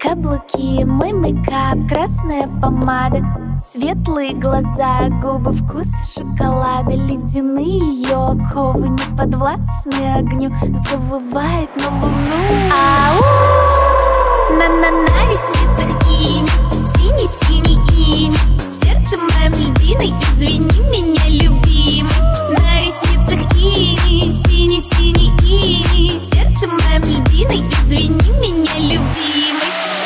Каблуки, мой мейкап, красная помада, светлые глаза, губы, вкус шоколада, ледяные ее оковы, не подвластны огню, завывает на луну. Ау! На ресницах инь, синий-синий инь, в сердце моем льдиной, извини меня, любимый. На ресницах инь, синий-синий инь, в сердце моем льдиной, извини меня, любимый.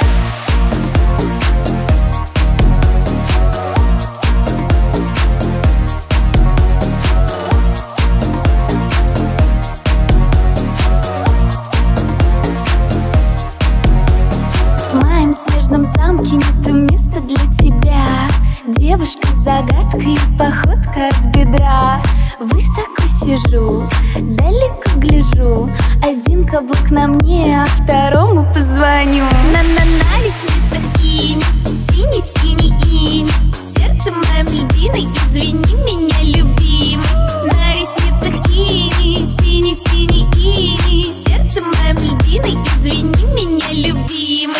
В моем снежном замке нет места для тебя, девушка-загадка и походка от бедра. Высоко сижу, далеко гляжу, один каблук на мне, а второму позвоню. На ресницах инь, синий-синий инь, в сердце моем льдиной, извини меня, любимый. На ресницах инь, синий-синий инь, в сердце моем льдиной, извини меня, любимый.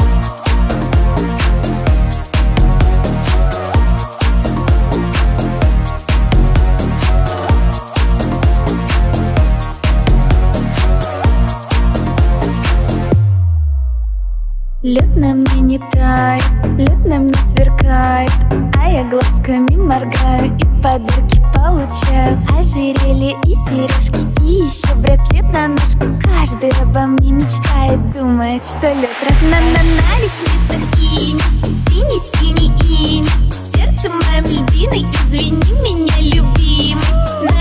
Лед на мне не тает, лед на мне сверкает, а я глазками моргаю и подарки получаю. Ожерелье и сережки, и еще браслет на ножку. Каждый обо мне мечтает, думает, что лед растает. На ресницах инь, синий-синий инь, в сердце моем льдиной, извини меня, любимый.